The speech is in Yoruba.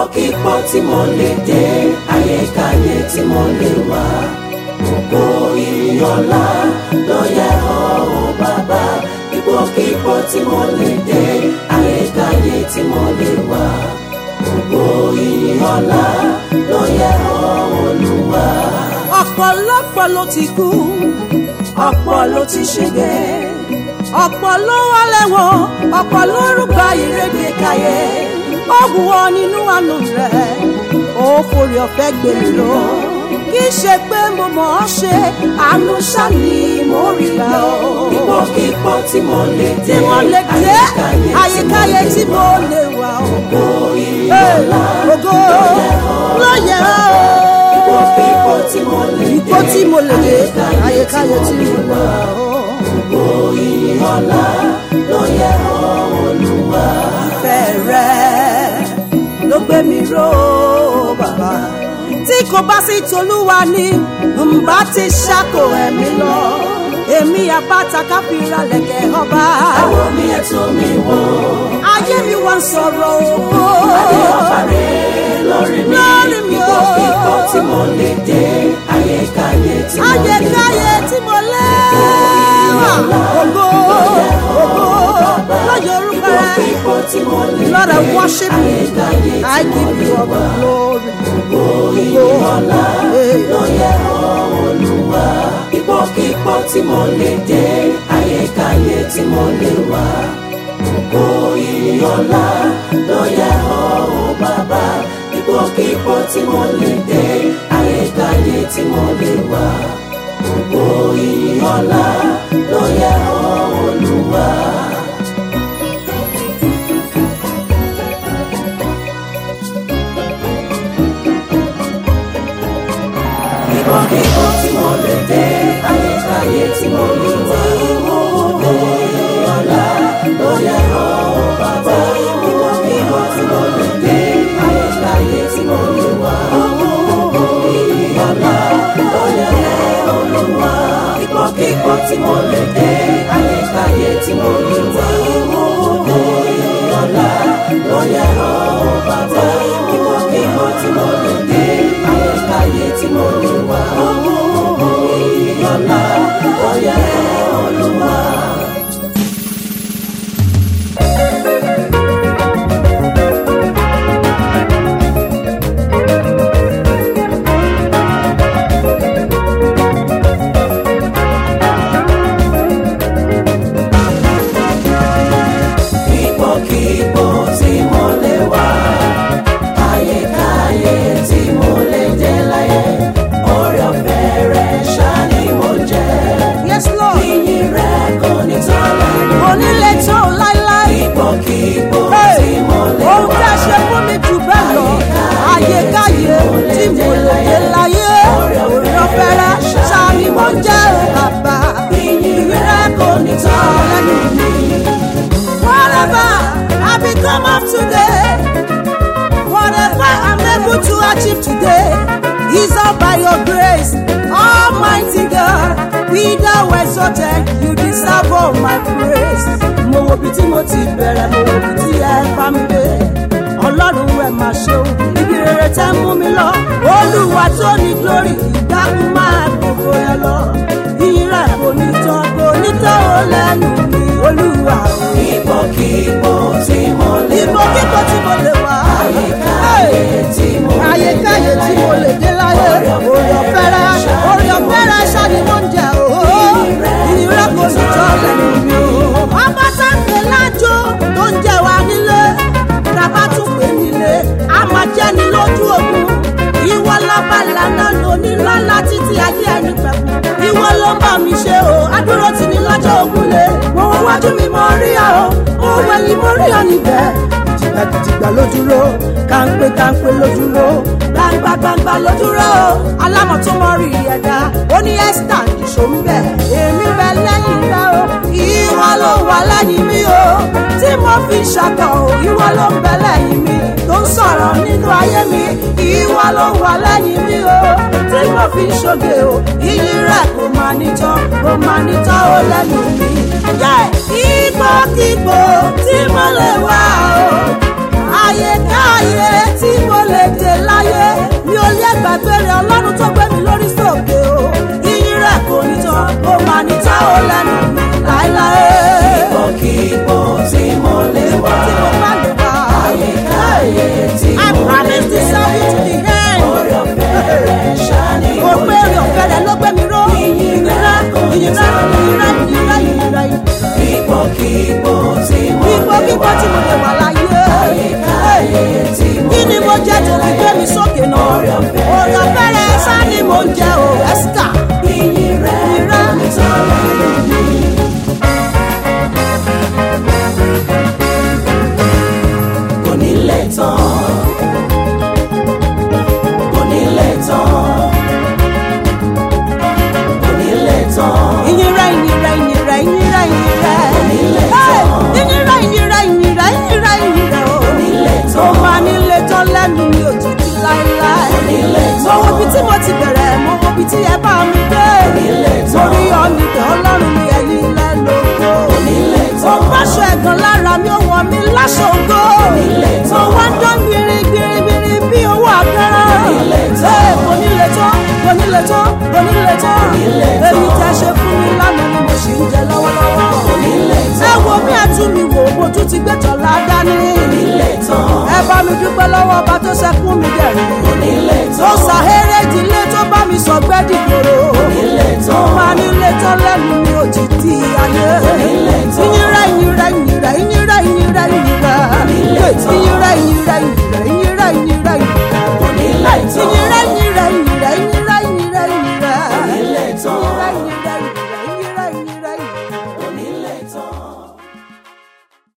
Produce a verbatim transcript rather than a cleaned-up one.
ipòkípò tí mo lè dé, ayékáyé tí mo lè wà, gbogbo ìyọlá ló yẹ ọ́ o bàbá. Ipòkípò tí mo lè dé, ayékáyé tí mo lè wà, gbogbo ìyọlá ló yẹ ọ́ Olúwa. Ọ̀pọ̀lọpọ̀ ló ti kú, ọ̀pọ̀ ló ti ṣègbé, ọ̀pọ̀ ló wà lẹ́wọ̀n, ọ̀pọ̀ ló rúgba ìrégbè káyé. Ó wù ọ́ nínú àánú rẹ̀, ó forí ọ̀fẹ́ gbé mi lọ. Kì í ṣe pé mo mọ̀ ọ́ ṣe, àánú ṣá ni mo rí gbà ọ́. Ipòkípò tí mo lè dé, tí mo lè dé, ayékáyé tí mo lè wà ọ́. gbogbo ìyọlá ògo ló yẹ ọ́. Ipòkípò tí mo lè dé, ipò tí mo lè dé, ayékáyé tí mo lè wà ọ́. gbogbo ìyọlá ló yẹ ọ́ Olúwa. Ìfẹ́ rẹ̀ ló gbé mi ró bàbá. Tí kò bá sí t'Olúwa ni ǹbá ti ṣáko ẹ̀mí lọ. Èmi àpáta káfíńra lẹ̀kẹ̀ ọba. Àwọn mi ẹ̀tọ́ mi wò, Ayé mi wá ń sọ̀rọ̀ ògo. adé ọba rẹ̀ lórí mi. Lórí mi o. Ipòkípò tí mo lè dé, ayékáyé tí mo lè wà, Ayékáyé tí mo lè wà. Ògo ògo lọ́yọ̀ orúkọ rẹ̀. Ipòkípò tí mo lè dé, Lord, I worship you. ayékáyé I tí mo give lè you all the wà, glory. gbogbo ìyọlá ló yẹ ọ́ Olúwa. Ipòkípò tí mo lè dé, ayékáyé tí mo lè wà, gbogbo ìyọlá ló yẹ ọ́ o bàbá. Ipòkípò tí mo lè dé, ayékáyé tí mo lè wà, gbogbo ìyọlá ló yẹ ọ́ Olúwa. Ipòkípò tí mo lè dé, ayékáyé tí mo lè wà, gbogbo ìyọlá ló yẹ ọ́ bàbá. Ipòkípò tí mo lè dé, ayékáyé tí mo lè wà, gbogbo ìyọlá ló yẹ ọ́ Olúwa. Ipòkípò tí mo lè dé, ayékáyé tí mo lè wà, gbogbo ìyọlá ló yẹ ọ́ bàbá. Ipòkípò tí mo lè dé, ayékáyé tí mo lè wà, gbogbo ìyọlá ló yẹ ọ́ Olúwa. Ipòkípò tí mo lè wà, ayékáyé tí mo lè dé láyé, oore ọ̀fẹ́ rẹ̀ ṣá ni mo jẹ́. Yes, Lord. Ìyìn rẹ̀ kò ní tán lẹ́nu. Onílé tó láíláí. Ipòkípò Hey, tí mo lè ohun tí wà, a ṣe fún mi jù bẹ́ẹ̀ lọ. Ayékáyé tí mo lè dé láyé. Oore ọ̀fẹ́ rẹ̀ ṣá ni mo jẹ́ o bàbá. ìyìn rẹ̀ kò ní tán lẹ́nu mi. Whatever I become of today, whatever I'm able to achieve today, is all by your grace, Almighty God. Be thou exalted, you deserve all my praise. Mo wo bí tí mo ti bẹ̀rẹ̀, mo wo bí tí ẹ bá mi dé. Ọlọ́run ẹ máa ṣeun, ibi rere tẹ́ mú mi lọ. Olúwa tó ní glory, ìdákun máa gbogbo ẹ lọ. Ìyìn rẹ̀ kò ní tán, kò ní tán ó lẹ́nu mi, Olúwa o. Ipòkípò tí mo lè wà, Ipòkípò tí mo lè wà, ayékáyé tí mo lè ayékáyé tí mo lè dé láyé, oore ọ̀fẹ́ rẹ̀, oore ọ̀fẹ́ rẹ̀ ṣá ni mo ń jẹ o. Ìyìn rẹ̀ kò ní tán lẹ́nu mi o. Ọba tá ń pè lájò tó ń jẹ wá nílé, tàbá tún pè nílé, a máa jẹ́ ni lójú ogun. Ìwọ lọ́ba lànà lóní lọ́la títí ayé ẹni pẹ̀kú. Ìwọ ló ń bá mi ṣe o, adúró tì ní lọ́jọ́ ogunlé. Mo wọ wájú mi mo rí ọ, mo wẹ̀yìn mo rí ọ níbẹ̀. Jìgbàjìgbà ló dúró, kàńpé kàńpé ló dúró, gbangba gbangba ló dúró. Alámọ̀ tó mọ rí ẹ̀dá, ó ní Ẹ́sítà nìṣó ń bẹ̀. Èmi bẹ lẹ́yìn rẹ o, ìwọ ló wà lẹ́yìn mi o. Tí mo fi ṣàkọ̀ o, ìwọ ló ń bẹ lẹ́yìn mi. Tó ń sọ̀rọ̀ nínú ayé mi, ìwọ ló wà lẹ́yìn mi o. Tí mo fi ṣoge o, ìyìn rẹ̀ kò máa ní tán, kò máa ní tán ó lẹ́nu mi. Ipòkípò tí mo lè wà o, ayékáyé tí mo lè gbàgbé rẹ̀ ọlọ́run tó gbé mi lórí sókè o. Iyì rẹ̀ kò ní tán, ó máa ní tá ó lẹ́nu mi láéláé. Kíkọ́ tí mo lè wá. Tí mo bá lè wá. Àyíkáyé tí mo lè dé. I promise to serve you to the end. Orí ọ̀fẹ́ rẹ̀ ṣáni Mo pé orí ọ̀fẹ́ rẹ̀ ló gbé mi ró. Ìyìn rẹ̀ kò ní Ìyìn rẹ̀, tán. ìyìn rẹ̀, ìyìn rẹ̀, ìyìn rẹ̀. Kíkọ́ kíkọ́ tí mo lè Ipò wá. kíkọ́ tí mo lè wà láyé. Àyíkáyé tí mo lè dé. Kí ni mo jẹ́ tó fi gbé mi sókè náà? Orí ọ̀fẹ́ Orí ọ̀fẹ́ rẹ̀ sá ni mo ń jẹ o, Ẹ́síkà. Ìyìn rẹ̀ kò ní tán lẹ́nu mi. Kò ní lè tán. Kò ní lè tán. Kò ní lè tán. Ìyìn rẹ̀, ìyìn rẹ̀, ìyìn rẹ̀, ìyìn rẹ̀, ìyìn rẹ̀. Kò ní lè Hey! tán. Ìyìn rẹ̀, ìyìn rẹ̀, ìyìn rẹ̀, ìyìn rẹ̀, ìyìn rẹ̀ o. Kò ní lè Ó tán. máa ní lè tán lẹ́nu mi òjijì láéláé. Kò ní lè Mo tán. wo ibi tí mo ti bẹ̀rẹ̀, mo wo ibi tí ẹ bá mi dé. Kò ní lè tán. Torí ọ̀nìkẹ́ ọlọ́run mi ẹ̀yìn ilẹ̀ lóko. Kò ní lè Mo tán. báṣọ ẹ̀gàn lára mi, ó wọ̀ mí láṣọ ògo. Kò ní lè Mo tán. wá ń dán gbirigbirigbiri bí owó àkàrà. Kò ní lè tán. Ee, Kò ní lè tán, kò ní lè tán, kò ní lè tán. Kò ní lè tán. Èyí tẹ́ ṣe fún mi lánàá ni mo ṣì ń jẹ lọ́wọ́lọ́wọ́. Kò ní lè Ẹ tán. wo bí ẹtún mi wò, mo tún ti gbé tọ̀la dání. Kò ní lè tán. Ẹ bá mi dúpẹ́ lọ́wọ́ ọba tó ṣẹ́kún mi dẹ̀rín. Kò ní lè Tó tán. ṣàhéré ìdílé tó bá mi sọ gbẹ́dì gbòòrò. Kò ní lè Mo tán. máa ní lè tán lẹ́nu mi òjijì ayé. Kò ní lè tán. Ìyìn rẹ̀, ìyìn rẹ̀, ìyìn rẹ̀, ìyìn rẹ̀, ìyìn rẹ̀, ìyìn rẹ̀. Kò ní lè tán. Ìyìn